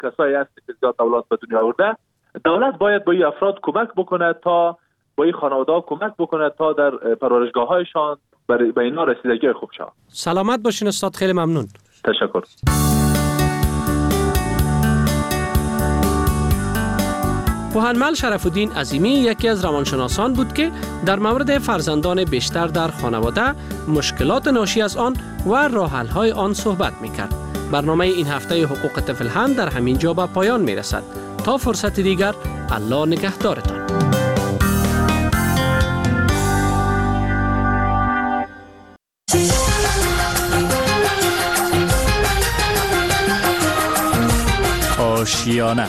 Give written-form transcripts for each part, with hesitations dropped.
کسایی هست که زیاد اولاد به دنیا آورده. دولت باید با این افراد کمک بکنه تا با این خانواده‌ها کمک بکنه تا در پرورشگاه‌هایشان به اینا رسیدگی خوب شود. سلامت باشین استاد، خیلی ممنون. تشکر. پوهنمل شرف الدین عظیمی یکی از روانشناسان بود که در مورد فرزندان بیشتر در خانواده، مشکلات ناشی از آن و راه حل‌های آن صحبت می‌کرد. برنامه این هفته حقوق طفل هم در همین جا به پایان می‌رسد. تا فرصت دیگر، الله نگهدارتان. آشیانه،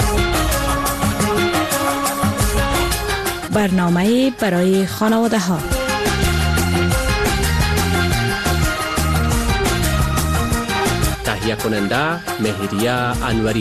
برنامه برای خانواده ها. تهیه کننده مهریه انوری.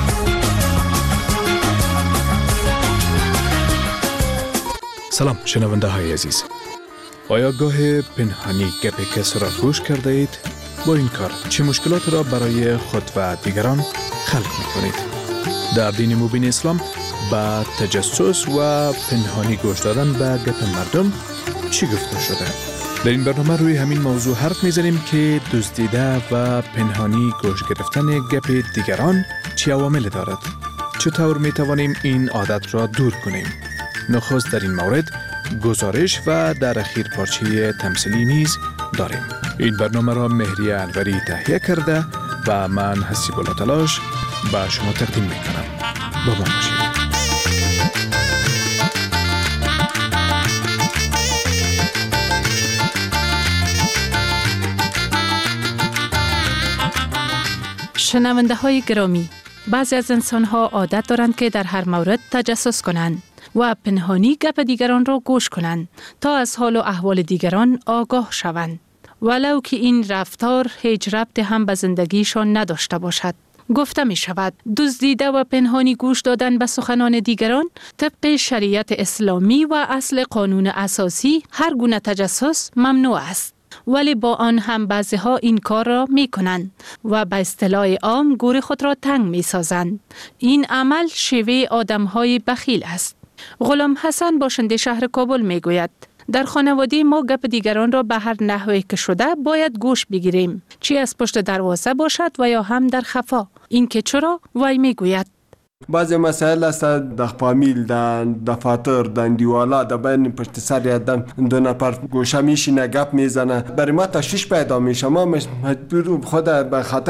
سلام شنونده های عزیز. آیا گاه پنهانی گپ کسی را گوش کرده اید؟ با این کار چه مشکلات را برای خود و دیگران خلق می کنید؟ در دین مبین اسلام با تجسس و پنهانی گوش دادن به گپ مردم چی گفته شده؟ در این برنامه روی همین موضوع حرف میزنیم که دزدیده و پنهانی گوش گرفتن گپ دیگران چه عوامل دارد؟ چطور می توانیم این عادت را دور کنیم؟ نخست در این مورد گزارش و در اخیر پارچه تمثیلی نیز داریم. این برنامه را مهریه انوری تهیه کرده و من حسیب الله تلاش به شما تقدیم می کنم. با ما باشید. شنونده های گرامی، بعضی از انسان ها عادت دارند که در هر مورد تجسس کنند و پنهانی گپ دیگران را گوش کنند تا از حال و احوال دیگران آگاه شوند، ولو که این رفتار هیچ ربطی هم به زندگیشان نداشته باشد. گفته می شود دزدیده و پنهانی گوش دادن به سخنان دیگران طبق شریعت اسلامی و اصل قانون اساسی هر گونه تجسس ممنوع است. ولی با آن هم بعضی ها این کار را می کنند و به اصطلاح عام گور خود را تنگ می سازند. این عمل شیوه آدم های بخیل است. غلام حسن باشنده شهر کابل می گوید در خانواده ما گپ دیگران را به هر نحوی که شده باید گوش بگیریم، چی از پشت دروازه باشد و یا هم در خفا. این که چرا؟ وی می گوید بعضی مسائل است در فامیل، در دفاتر، در دیوالا، در بین پشت سر آدم دو نفر گوشه میشینه گپ میزنه، برای ما تشویش پیدا میشه. ما مجبور خود به خاطر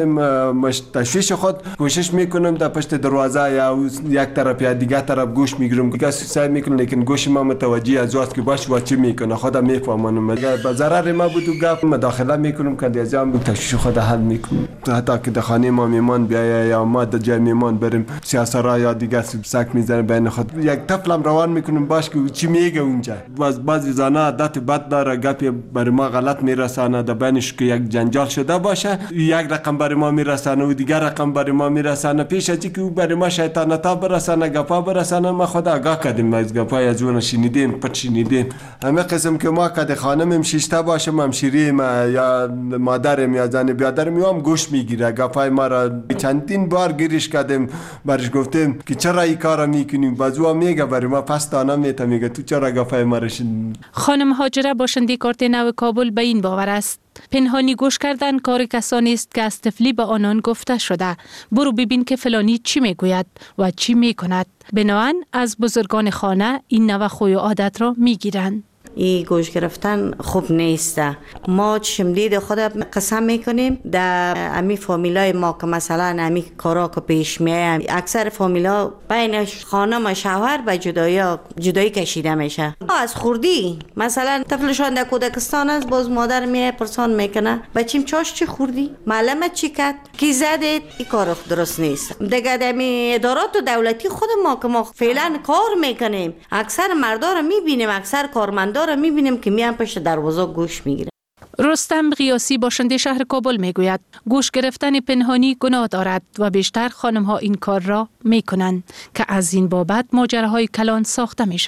رفع تشویش خود کوشش میکنم در پشت دروازه یا یک طرف یا دیگه طرف گوش میگیرم، دیگه سعی میکنم لیکن گوش ما متوجه از وقت که باش و چی میکنه خودم میفهمم. اگر به ضرر ما بود گپ مداخله میکنم که از آن تشویش خود حل میکنم. حتی که در خانه ما میمان بیاید یا ما در جای میمان بریم سیاسرا یا دیگه سک میزنه بین خود، یک طفلم روان میکنم باش که چی میگه اونجا. بعضی زنا عادت بد داره، گپی برای ما غلط میرسانه، در بینش که یک جنجال شده باشه یک رقم برای ما میرسانه و دیگر رقم برای ما میرسانه. پیش از اینکه او برای ما شیطانتا برسانه، گپا برسانه، ما خود آگاه کردیم از گپای از اون شنیدیم، پت شنیدیم. همه قسم که ما کد خانمم شیشته باشه، همشیریم یا مادرم یا زن بیادرم میام گوش میگیره، گپای ما را چندین بار گیرش کردیم، برش گفتیم که چرا این کارا میکنیم، بازو میگه برای ما پس دانا میگه تو چرا گپای ما را شنیدی. خانم هاجره باشنده کارت نو کابل به این باور است پنهانی گوش کردن کار کسانی است که از طفلی به آنان گفته شده برو ببین که فلانی چی میگوید و چی میکند. بنابراین از بزرگان خانه این نوع خوی و عادت را میگیرند. این گوش گرفتن خوب نیسته. ما چشمدید خود قسم میکنیم در امی فامیلای ما که مثلا امی کارا که پیش میایم، اکثر فامیلا بین خانم و شوهر به جدایی کشیده میشه. از خوردی مثلا طفلشان در کودکستان است، باز مادر میای پرسان میکنه بچیم چاش چی خوردی، معلمت چی کرد، کی زدید. این کار درست نیست. دیگه امی ادارات دولتی خود ما که ما فعلا کار میکنیم، اکثر مردا رو میبینیم، اکثر کارمندا رو میبینیم که میان پشت دروازه گوش میگیرن. رستم قیاسی باشنده شهر کابل میگوید گوش گرفتن پنهانی گناه دارد و بیشتر خانم ها این کار را میکنند که از این بابت ماجراهای کلان ساخته میشود.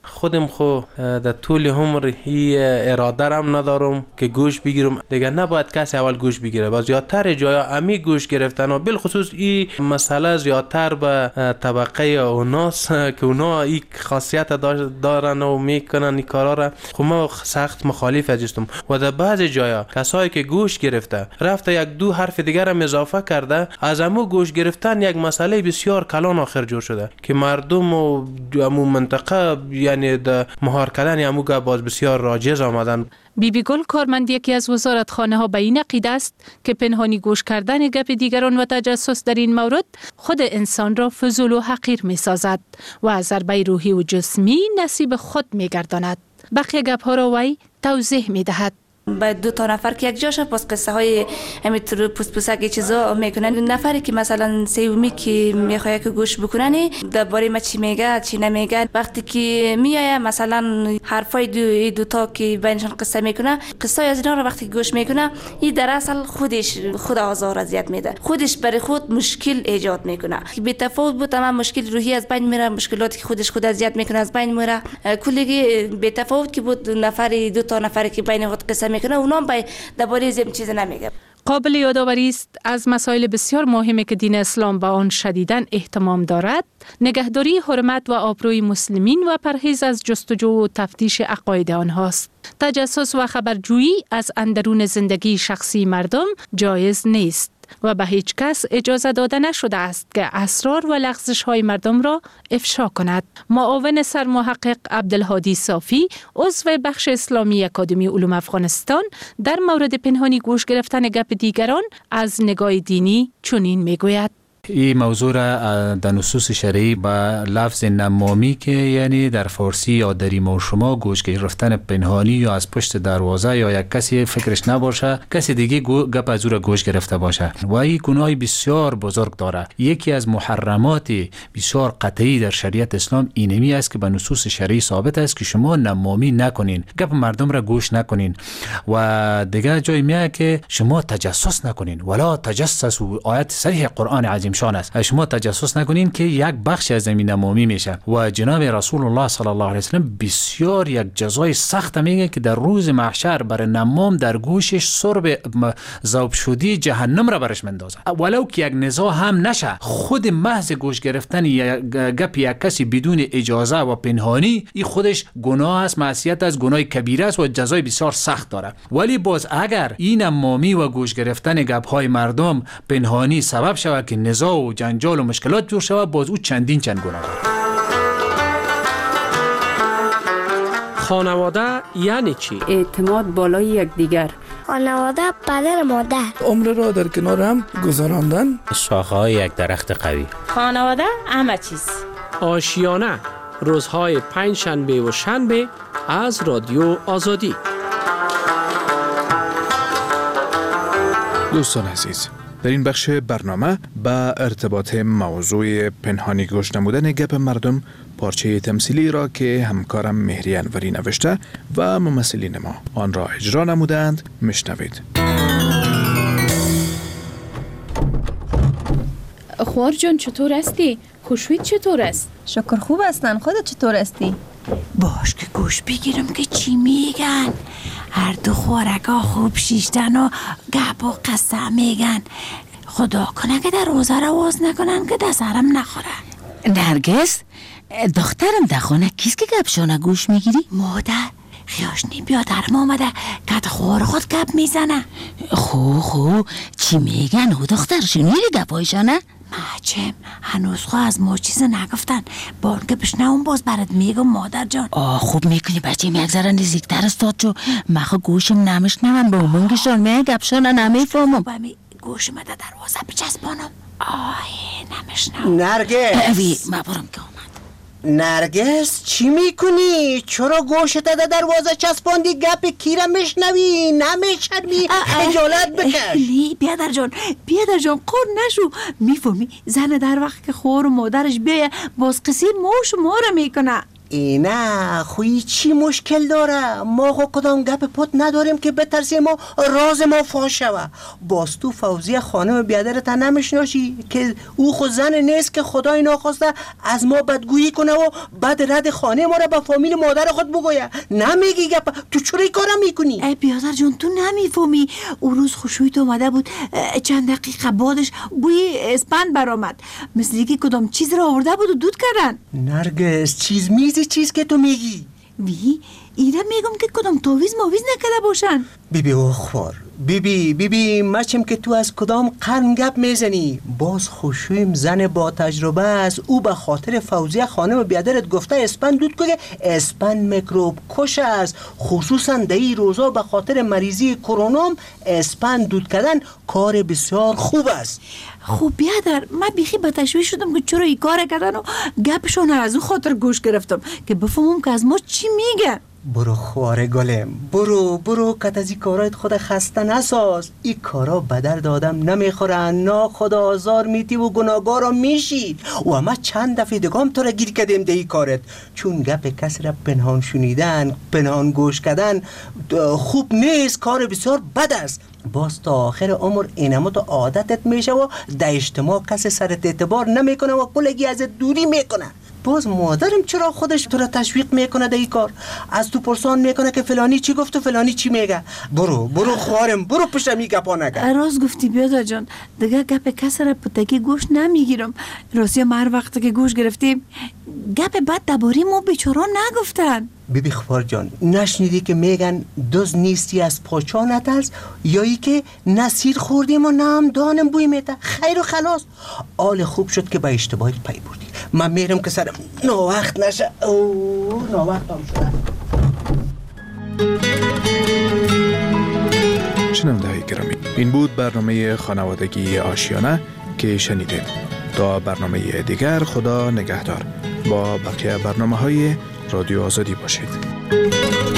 خودم خو در طول عمر هی اراده رم ندارم که گوش بگیرم. دیگه نباید کسی اول گوش بگیره. و زیادتر جایا امی گوش گرفتن و بالخصوص این مسئله زیادتر به طبقه اوناست که اونا این خاصیت دارن و میکنن این کارا را. خب ما سخت مخالف هستم. و در بعض جایا کسایی که گوش گرفته رفته یک دو حرف دیگر هم اضافه کرده، از امو گوش گرفتن یک مسئله بسیار کلان آخر جور شده که مردم و امو منطقه یعنی در مهار کردن امو باز بسیار راجز آمدن. بیبی گل کارمند یکی از وزارتخانه ها به این عقیده است که پنهانی گوش کردن گپ دیگران و تجسس در این مورد خود انسان را فضول و حقیر می سازد و از ضربه روحی و جسمی نصیب خود می گرداند. بقیه گپ ها را وی توضیح می دهد. با 2 نفر که یک جاشه پس قصه های همینطور پوسپوسک چیزا میکنن. نفری که مثلا سومی که میخواد که گوش بکنن درباره ما چی میگه چی نمیگه، وقتی که میایه مثلا حرفای دو تا که بینشان قصه میکنه، قصه از اینا رو وقتی گوش میکنه این در اصل خود آزار اذیت میده، خودش برای خود مشکل ایجاد میکنه. بی تفاوت بود تمام مشکل روحی از بین میره، مشکلاتی که خود اذیت میکنه از بین میره. کلی بی تفاوت که بود نفری 2 نفری که بین خود قصه میکنه اونا درباره زم چیز نمیگه. قابل یادآوری است از مسائل بسیار مهمی که دین اسلام به آن شدیداً اهتمام دارد، نگهداری حرمت و آبروی مسلمین و پرهیز از جستجو و تفتیش عقاید آنهاست. تجسس و خبرجویی از اندرون زندگی شخصی مردم جایز نیست و به هیچ کس اجازه داده نشده است که اسرار و لغزش های مردم را افشا کند. معاون سرمحقق عبدالهادی صافی، عضو بخش اسلامی اکادمی علوم افغانستان، در مورد پنهانی گوش گرفتن گپ دیگران از نگاه دینی چنین میگوید: این موضوع را در نصوص شرعی با لفظ نمامی که یعنی در فارسی یا در ما شما گوش گرفتن پنهانی یا از پشت دروازه یا یک کسی فکرش نباشه کسی دیگه گپ از او را گوش گرفته باشه و این گناه بسیار بزرگ داره. یکی از محرمات بسیار قطعی در شریعت اسلام اینمی است که به نصوص شرعی ثابت است که شما نمامی نکنین، گپ مردم را گوش نکنین. و دیگه جای میاد که شما تجسس نکنین، ولا تجسسوا، آیت صریح قرآن عظیم شان است، شما تجسس نکنین که یک بخش از زمین نمامی میشه. و جناب رسول الله صلی الله علیه و سلم بسیار یک جزای سخت میگه که در روز محشر بر نمام در گوشش سرب ذوب شدی جهنم را برش مندازه، ولو که یک نزاع هم نشه. خود محض گوش گرفتن گپ یک کسی بدون اجازه و پنهانی این خودش گناه است، معصیت است، گناه کبیره است و جزای بسیار سخت داره. ولی باز اگر این نمامی و گوش گرفتن گپ های مردم پنهانی سبب شود که نزاع و جنجال و مشکلات جور شود، باز او چند گناه داره. خانواده یعنی چی؟ اعتماد بالای یکدیگر. خانواده پدر مادر. عمر را در کنار هم گذراندن. شاخه‌های یک درخت قوی. خانواده همه چیز. آشیانه، روزهای 5 شنبه و شنبه از رادیو آزادی. دوستان عزیز، در این بخش برنامه به ارتباط موضوع پنهانی گوش نمودن گپ مردم پارچه تمثیلی را که همکارم مهری انوری نوشته و ممثلین ما آن را اجرا نمودند میشنوید. خوار جان چطور هستی؟ خوشویت چطور است؟ شکر خوب هستن. خودت چطور هستی؟ باش که گوش بگیرم که چی میگن. هر دو خوارگا خوب شیشتن و گپ و قصه میگن. خدا کنه که در روزه رو واز نکنن که دسترم نخوره. نرگس دخترم در خانه کیست که گپشانه گوش میگیری؟ مادر خیاشنی بیادرم آمده که خوار خود گپ میزنه. خو چی میگن او دختر؟ شنیدی گپایشانه؟ ماچم هنوز خواه از ما چیز نگفتن، با اون که بشنوم باز برات میگم مادر جان. خوب میکنی بچه یک ذره نزدیکتر استاد جو، مخو گوشم نمیشنوم به اونگشان میگه گپشانه نمیفهمم. گوشم در دروازه بچسبانم. نمیشنوم. نرگس ما برم که اومد. نرگس چی میکنی؟ چرا گوشت در دروازه چسباندی؟ گپ کیره میشنوی؟ نمیشنوی؟ خجالت بکش. بیادر جان قور نشو. میفهمی زن در وقت که خور و مادرش بیه باز قصی موش و ماره میکنه. اینه خوی چی مشکل داره؟ ما خو کدام گپ پت نداریم که بترسیم و راز ما فاش شوه. باز تو فوزیه خانم بیادرت نمیشناشی که او خود زن نیست که خدای ناخواسته از ما بدگویی کنه و بعد رد خانه ما را به فامیل مادر خود بگویه. نمیگی گپ؟ تو چرا این کارا میکنی؟ ای بیادر جان تو نمیفهمی. اون روز خوشویت اومده بود، چند دقیقه بعدش بوی اسپند برآمد، مثل که کدام چیز را آورده بود و دود کردن. نرگس چیز میزی چیز که تو میگی؟ ایره میگم که کدام توویز مویز نکرده باشن. بیبی اخوار بیبی مچم که تو از کدام قرن گپ میزنی؟ باز خوشویم زن با تجربه است. او به خاطر فوزیه خانم بیادرت گفته اسپند دود که اسپند میکروب کش است، خصوصا در این روزا به خاطر مریضی کرونا اسپند دود کردن کار بسیار خوب است. خب بیادر من بیخی به تشویش شدم که چرا این کار کردن و گپشون از اون خاطر گوش گرفتم که بفهمم که از ما چی میگه. برو خواره گلم، برو کت از این کارایت خود خسته نساز. این کارا به درد آدم نمیخورن، نا خدا آزار میتی و گناهگارا میشی. و ما چند دفعه دگام تو را گیر کردیم ده ای کارت، چون گپ کسی را پنهان شنیدن، پنهان گوش کردن خوب نیست، کار بسیار بد است. باز تا آخر عمر اینمو تو عادتت میشه و در اجتماع کسی سرت اعتبار نمیکنه و کلگی ازت دوری میکنه. باز مادرم چرا خودش تو را تشویق میکنه در این کار؟ از تو پرسان میکنه که فلانی چی گفت و فلانی چی میگه. برو خوارم، برو پشتم این گپا نگه. راست گفتی بیادر جان، دیگه گپ کسی را پتکی گوش نمیگیرم. راستی ما هر وقت که گوش گرفتیم گپ بد درباره ما بیچارا نگفتن. بیبی خوار جان، نشنیدی که میگن دوز نیستی از پاچا نترس، یا ای که نسیر خوردیم و نام دانم بوی میته؟ خیر و خلاص. آل خوب شد که به اشتباهی پی بردی. من میرم که سرم ناوقت نشه. ناوقت هم شده. شنونده‌های گرامی، این بود برنامه خانوادگی آشیانه که شنیدید. تا برنامه دیگر خدا نگهدار. با بقیه برنامه‌های رادیو آزادی باشید.